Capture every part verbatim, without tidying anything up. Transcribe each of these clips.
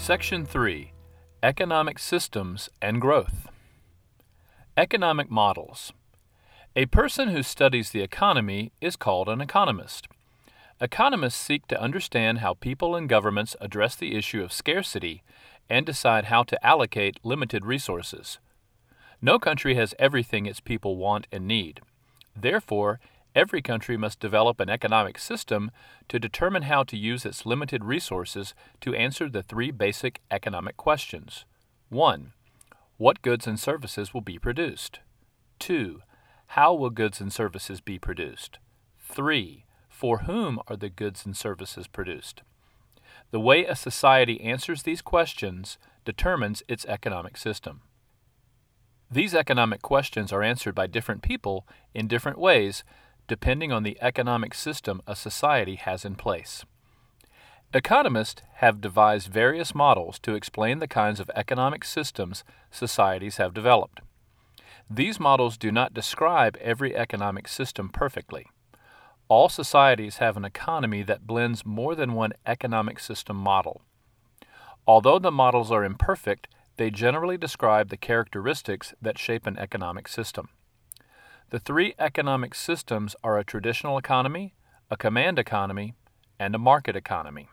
Section three. Economic Systems and Growth. Economic Models. A person who studies the economy is called an economist. Economists seek to understand how people and governments address the issue of scarcity and decide how to allocate limited resources. No country has everything its people want and need. Therefore, every country must develop an economic system to determine how to use its limited resources to answer the three basic economic questions. one. What goods and services will be produced? two. How will goods and services be produced? three. For whom are the goods and services produced? The way a society answers these questions determines its economic system. These economic questions are answered by different people in different ways, depending on the economic system a society has in place. Economists have devised various models to explain the kinds of economic systems societies have developed. These models do not describe every economic system perfectly. All societies have an economy that blends more than one economic system model. Although the models are imperfect, they generally describe the characteristics that shape an economic system. The three economic systems are a traditional economy, a command economy, and a market economy.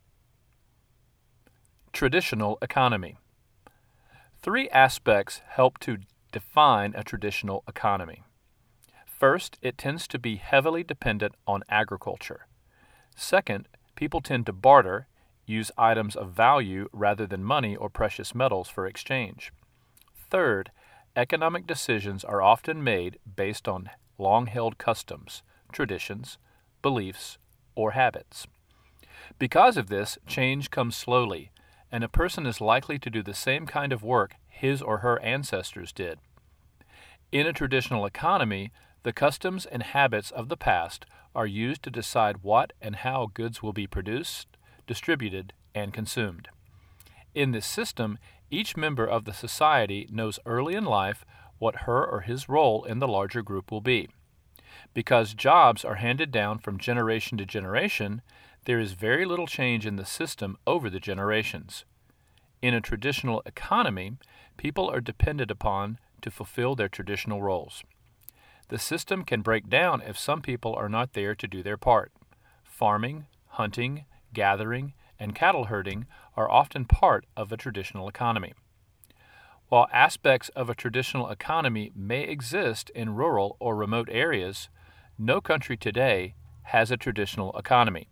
Traditional economy. Three aspects help to define a traditional economy. First, it tends to be heavily dependent on agriculture. Second, people tend to barter, use items of value rather than money or precious metals for exchange. Third, economic decisions are often made based on long-held customs, traditions, beliefs, or habits. Because of this, change comes slowly, and a person is likely to do the same kind of work his or her ancestors did. In a traditional economy, the customs and habits of the past are used to decide what and how goods will be produced, distributed, and consumed. In this system, each member of the society knows early in life what her or his role in the larger group will be. Because jobs are handed down from generation to generation, there is very little change in the system over the generations. In a traditional economy, people are depended upon to fulfill their traditional roles. The system can break down if some people are not there to do their part. Farming, hunting, gathering, and cattle herding are often part of a traditional economy. While aspects of a traditional economy may exist in rural or remote areas, no country today has a traditional economy.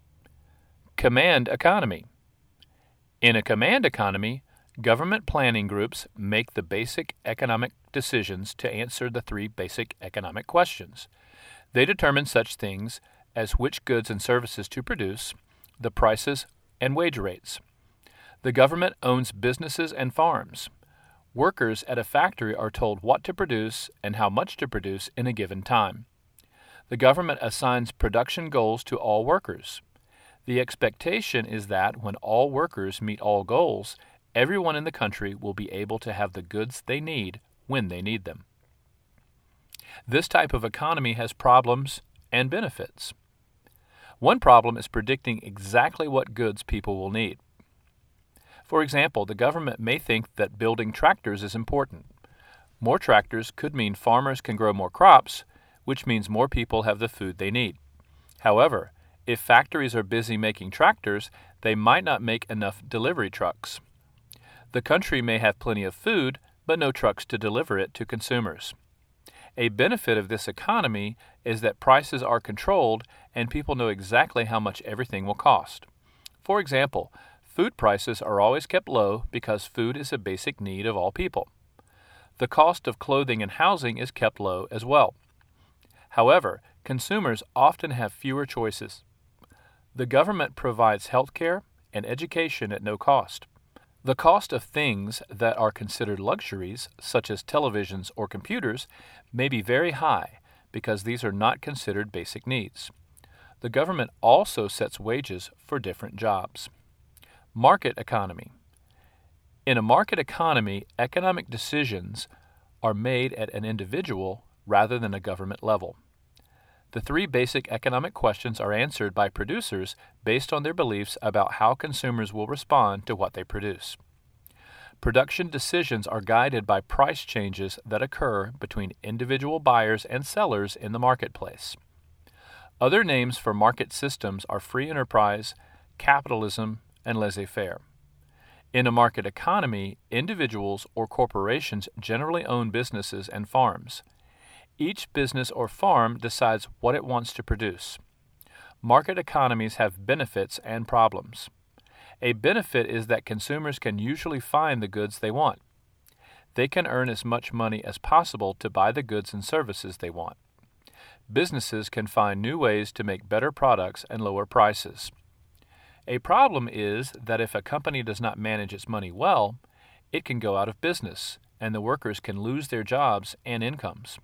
Command economy. In a command economy, government planning groups make the basic economic decisions to answer the three basic economic questions. They determine such things as which goods and services to produce, the prices and wage rates. The government owns businesses and farms. Workers at a factory are told what to produce and how much to produce in a given time. The government assigns production goals to all workers. The expectation is that when all workers meet all goals, everyone in the country will be able to have the goods they need when they need them. This type of economy has problems and benefits. One problem is predicting exactly what goods people will need. For example, the government may think that building tractors is important. More tractors could mean farmers can grow more crops, which means more people have the food they need. However, if factories are busy making tractors, they might not make enough delivery trucks. The country may have plenty of food, but no trucks to deliver it to consumers. A benefit of this economy is that prices are controlled and people know exactly how much everything will cost. For example, food prices are always kept low because food is a basic need of all people. The cost of clothing and housing is kept low as well. However, consumers often have fewer choices. The government provides health care and education at no cost. The cost of things that are considered luxuries, such as televisions or computers, may be very high because these are not considered basic needs. The government also sets wages for different jobs. Market economy. In a market economy, economic decisions are made at an individual rather than a government level. The three basic economic questions are answered by producers based on their beliefs about how consumers will respond to what they produce. Production decisions are guided by price changes that occur between individual buyers and sellers in the marketplace. Other names for market systems are free enterprise, capitalism, and laissez-faire. In a market economy, individuals or corporations generally own businesses and farms. Each business or farm decides what it wants to produce. Market economies have benefits and problems. A benefit is that consumers can usually find the goods they want. They can earn as much money as possible to buy the goods and services they want. Businesses can find new ways to make better products and lower prices. A problem is that if a company does not manage its money well, it can go out of business, and the workers can lose their jobs and incomes.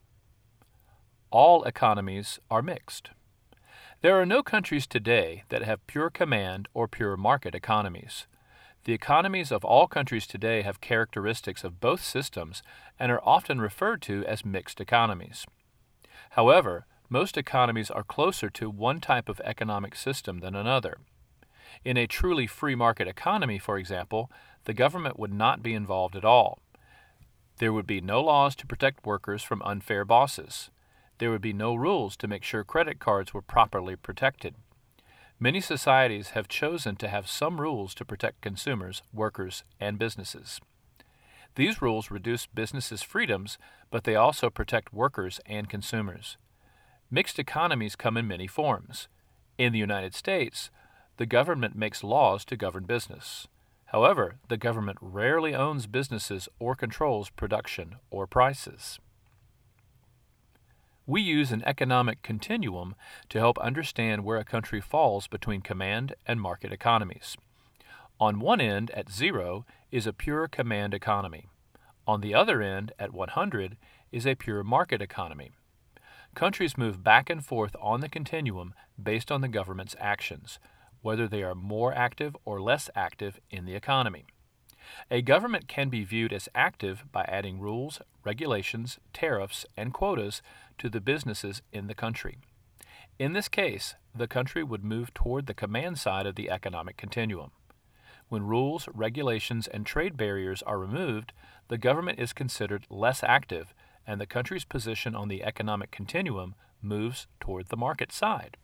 All economies are mixed. There are no countries today that have pure command or pure market economies. The economies of all countries today have characteristics of both systems and are often referred to as mixed economies. However, most economies are closer to one type of economic system than another. In a truly free market economy, for example, the government would not be involved at all. There would be no laws to protect workers from unfair bosses. There would be no rules to make sure credit cards were properly protected. Many societies have chosen to have some rules to protect consumers, workers, and businesses. These rules reduce businesses' freedoms, but they also protect workers and consumers. Mixed economies come in many forms. In the United States, the government makes laws to govern business. However, the government rarely owns businesses or controls production or prices. We use an economic continuum to help understand where a country falls between command and market economies. On one end, at zero, is a pure command economy. On the other end, at one hundred, is a pure market economy. Countries move back and forth on the continuum based on the government's actions, whether they are more active or less active in the economy. A government can be viewed as active by adding rules, regulations, tariffs, and quotas to the businesses in the country. In this case, the country would move toward the command side of the economic continuum. When rules, regulations, and trade barriers are removed, the government is considered less active, and the country's position on the economic continuum moves toward the market side.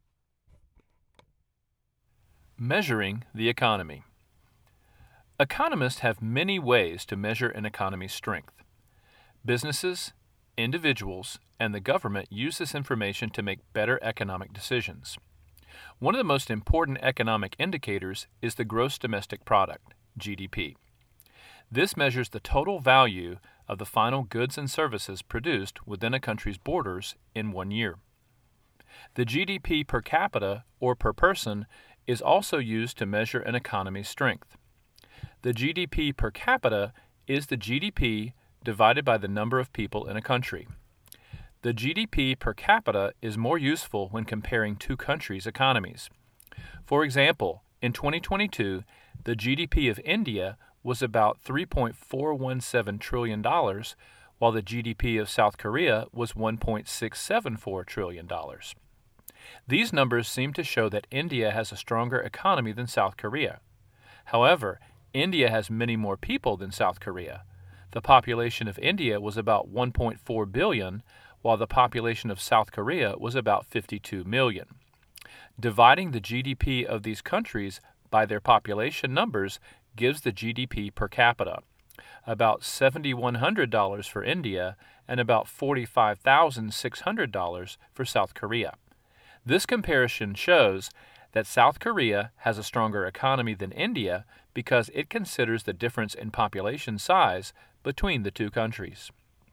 Measuring the economy. Economists have many ways to measure an economy's strength. Businesses, individuals, and the government use this information to make better economic decisions. One of the most important economic indicators is the gross domestic product, G D P. This measures the total value of the final goods and services produced within a country's borders in one year. The G D P per capita, or per person, is also used to measure an economy's strength. The G D P per capita is the G D P divided by the number of people in a country. The G D P per capita is more useful when comparing two countries' economies. For example, in twenty twenty-two, the G D P of India was about three point four one seven trillion dollars, while the G D P of South Korea was one point six seven four trillion dollars. These numbers seem to show that India has a stronger economy than South Korea. However, India has many more people than South Korea. The population of India was about one point four billion, while the population of South Korea was about fifty-two million. Dividing the G D P of these countries by their population numbers gives the G D P per capita, about seven thousand one hundred dollars for India and about forty-five thousand six hundred dollars for South Korea. This comparison shows that South Korea has a stronger economy than India because it considers the difference in population size between the two countries.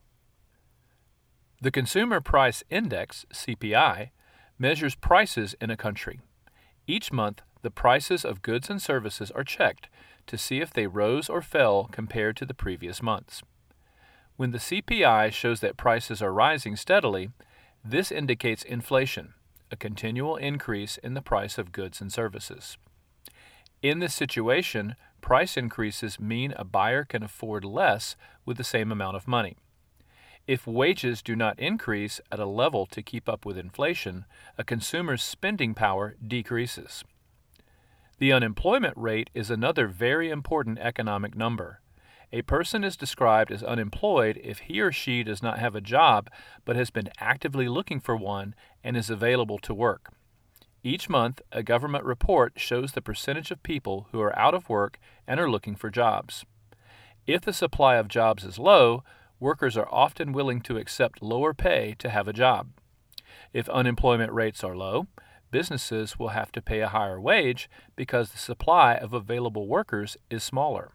The Consumer Price Index, C P I, measures prices in a country. Each month, the prices of goods and services are checked to see if they rose or fell compared to the previous months. When the C P I shows that prices are rising steadily, this indicates inflation, a continual increase in the price of goods and services. In this situation, price increases mean a buyer can afford less with the same amount of money. If wages do not increase at a level to keep up with inflation, a consumer's spending power decreases. The unemployment rate is another very important economic number. A person is described as unemployed if he or she does not have a job but has been actively looking for one and is available to work. Each month, a government report shows the percentage of people who are out of work and are looking for jobs. If the supply of jobs is low, workers are often willing to accept lower pay to have a job. If unemployment rates are low, businesses will have to pay a higher wage because the supply of available workers is smaller.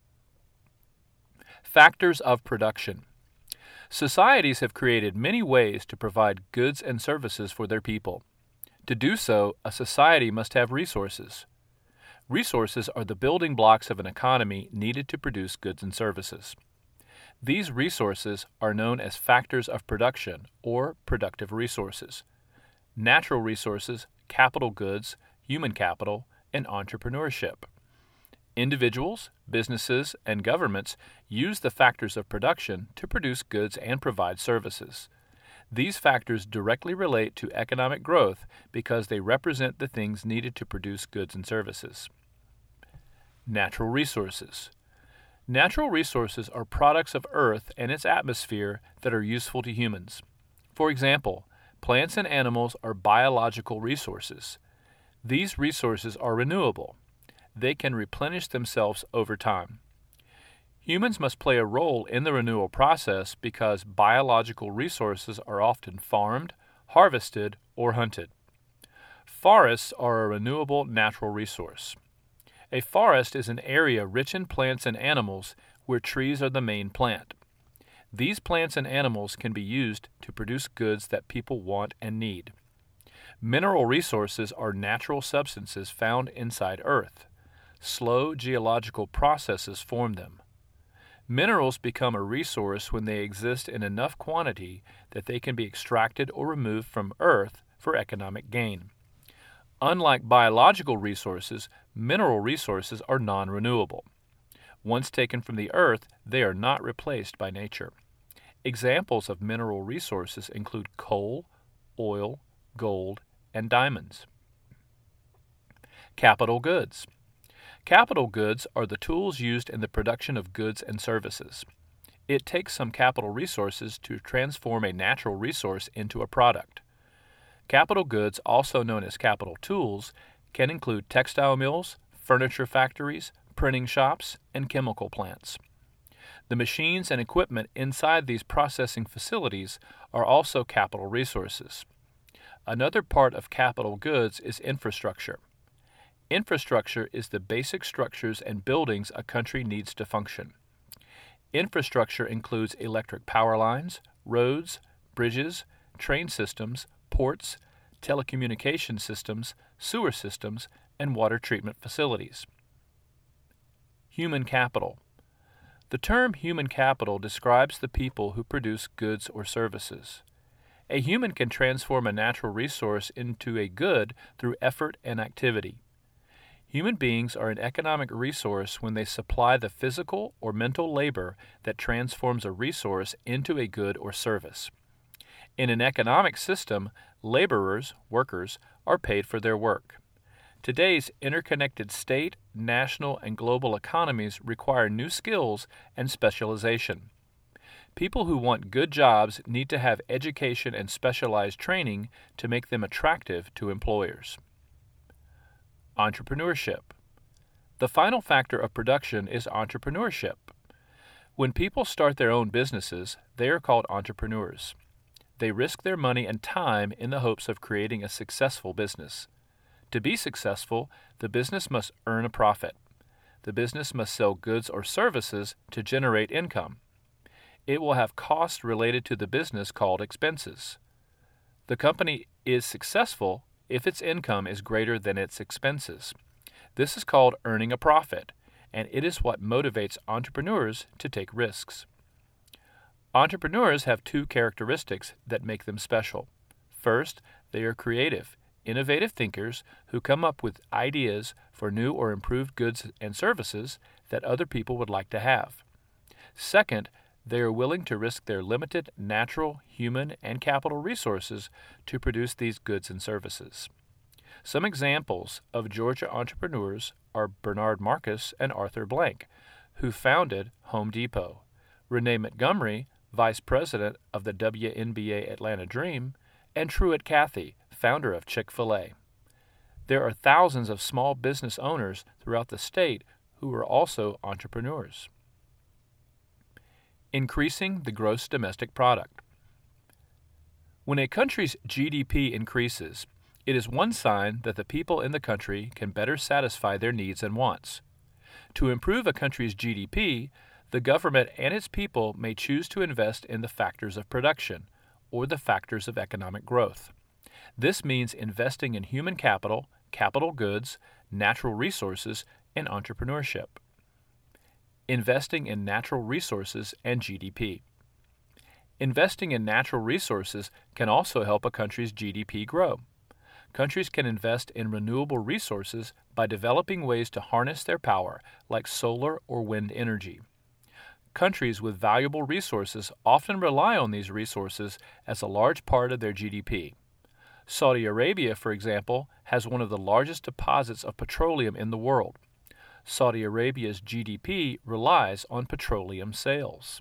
Factors of production. Societies have created many ways to provide goods and services for their people. To do so, a society must have resources. Resources are the building blocks of an economy needed to produce goods and services. These resources are known as factors of production or productive resources: natural resources, capital goods, human capital, and entrepreneurship. Individuals, businesses, and governments use the factors of production to produce goods and provide services. These factors directly relate to economic growth because they represent the things needed to produce goods and services. Natural resources. Natural resources are products of Earth and its atmosphere that are useful to humans. For example, plants and animals are biological resources. These resources are renewable. They can replenish themselves over time. Humans must play a role in the renewal process because biological resources are often farmed, harvested, or hunted. Forests are a renewable natural resource. A forest is an area rich in plants and animals where trees are the main plant. These plants and animals can be used to produce goods that people want and need. Mineral resources are natural substances found inside Earth. Slow geological processes form them. Minerals become a resource when they exist in enough quantity that they can be extracted or removed from Earth for economic gain. Unlike biological resources, mineral resources are non-renewable. Once taken from the Earth, they are not replaced by nature. Examples of mineral resources include coal, oil, gold, and diamonds. Capital goods. Capital goods are the tools used in the production of goods and services. It takes some capital resources to transform a natural resource into a product. Capital goods, also known as capital tools, can include textile mills, furniture factories, printing shops, and chemical plants. The machines and equipment inside these processing facilities are also capital resources. Another part of capital goods is infrastructure. Infrastructure is the basic structures and buildings a country needs to function. Infrastructure includes electric power lines, roads, bridges, train systems, ports, telecommunication systems, sewer systems, and water treatment facilities. Human capital. The term human capital describes the people who produce goods or services. A human can transform a natural resource into a good through effort and activity. Human beings are an economic resource when they supply the physical or mental labor that transforms a resource into a good or service. In an economic system, laborers, workers, are paid for their work. Today's interconnected state, national, and global economies require new skills and specialization. People who want good jobs need to have education and specialized training to make them attractive to employers. Entrepreneurship. The final factor of production is entrepreneurship. When people start their own businesses, they are called entrepreneurs. They risk their money and time in the hopes of creating a successful business. To be successful, the business must earn a profit. The business must sell goods or services to generate income. It will have costs related to the business called expenses. The company is successful if its income is greater than its expenses. This is called earning a profit, and it is what motivates entrepreneurs to take risks. Entrepreneurs have two characteristics that make them special. First, they are creative, innovative thinkers who come up with ideas for new or improved goods and services that other people would like to have. Second, They are willing to risk their limited natural, human, and capital resources to produce these goods and services. Some examples of Georgia entrepreneurs are Bernard Marcus and Arthur Blank, who founded Home Depot, Renee Montgomery, Vice President of the W N B A Atlanta Dream, and Truett Cathy, founder of Chick-fil-A. There are thousands of small business owners throughout the state who are also entrepreneurs. Increasing the gross domestic product. When a country's G D P increases, it is one sign that the people in the country can better satisfy their needs and wants. To improve a country's G D P, the government and its people may choose to invest in the factors of production, or the factors of economic growth. This means investing in human capital, capital goods, natural resources, and entrepreneurship. Investing in natural resources and G D P. Investing in natural resources can also help a country's G D P grow. Countries can invest in renewable resources by developing ways to harness their power, like solar or wind energy. Countries with valuable resources often rely on these resources as a large part of their G D P. Saudi Arabia, for example, has one of the largest deposits of petroleum in the world. Saudi Arabia's G D P relies on petroleum sales.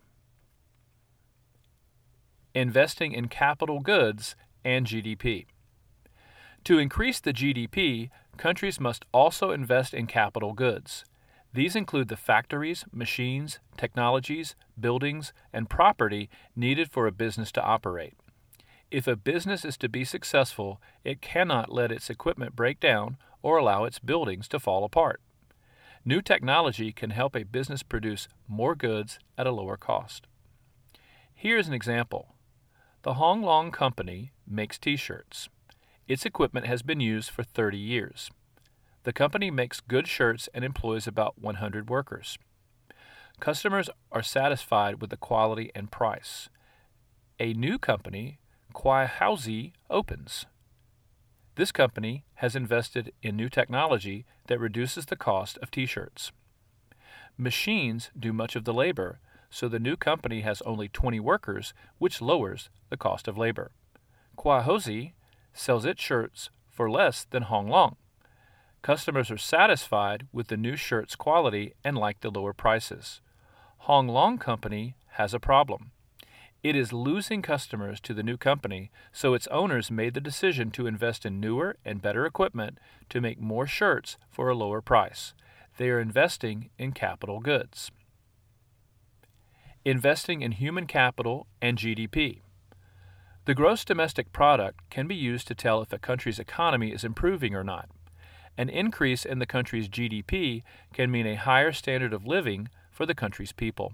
Investing in capital goods and G D P. To increase the G D P, countries must also invest in capital goods. These include the factories, machines, technologies, buildings, and property needed for a business to operate. If a business is to be successful, it cannot let its equipment break down or allow its buildings to fall apart. New technology can help a business produce more goods at a lower cost. Here's an example. The Hong Long Company makes T-shirts. Its equipment has been used for thirty years. The company makes good shirts and employs about one hundred workers. Customers are satisfied with the quality and price. A new company, Kwai Hauzi, opens. This company has invested in new technology that reduces the cost of T-shirts. Machines do much of the labor, so the new company has only twenty workers, which lowers the cost of labor. Kwai Hauzi sells its shirts for less than Hong Long. Customers are satisfied with the new shirt's quality and like the lower prices. Hong Long Company has a problem. It is losing customers to the new company, so its owners made the decision to invest in newer and better equipment to make more shirts for a lower price. They are investing in capital goods. Investing in human capital and G D P. The gross domestic product can be used to tell if a country's economy is improving or not. An increase in the country's G D P can mean a higher standard of living for the country's people.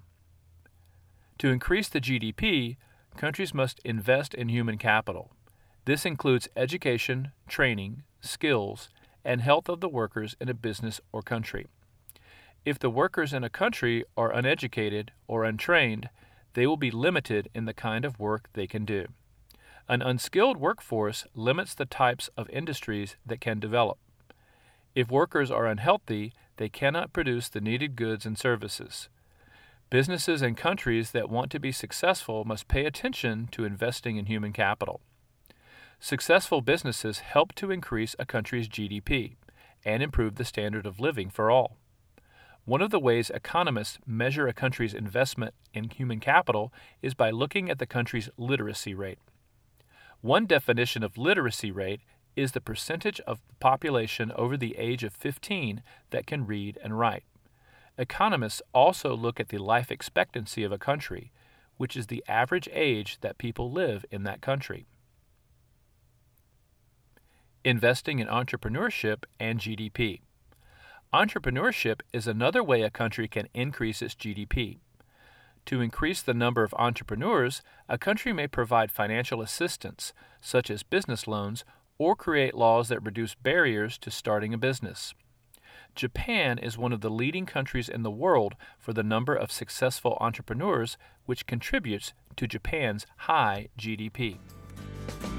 To increase the G D P, countries must invest in human capital. This includes education, training, skills, and health of the workers in a business or country. If the workers in a country are uneducated or untrained, they will be limited in the kind of work they can do. An unskilled workforce limits the types of industries that can develop. If workers are unhealthy, they cannot produce the needed goods and services. Businesses and countries that want to be successful must pay attention to investing in human capital. Successful businesses help to increase a country's G D P and improve the standard of living for all. One of the ways economists measure a country's investment in human capital is by looking at the country's literacy rate. One definition of literacy rate is the percentage of the population over the age of fifteen that can read and write. Economists also look at the life expectancy of a country, which is the average age that people live in that country. Investing in entrepreneurship and G D P. Entrepreneurship is another way a country can increase its G D P. To increase the number of entrepreneurs, a country may provide financial assistance, such as business loans, or create laws that reduce barriers to starting a business. Japan is one of the leading countries in the world for the number of successful entrepreneurs, which contributes to Japan's high G D P.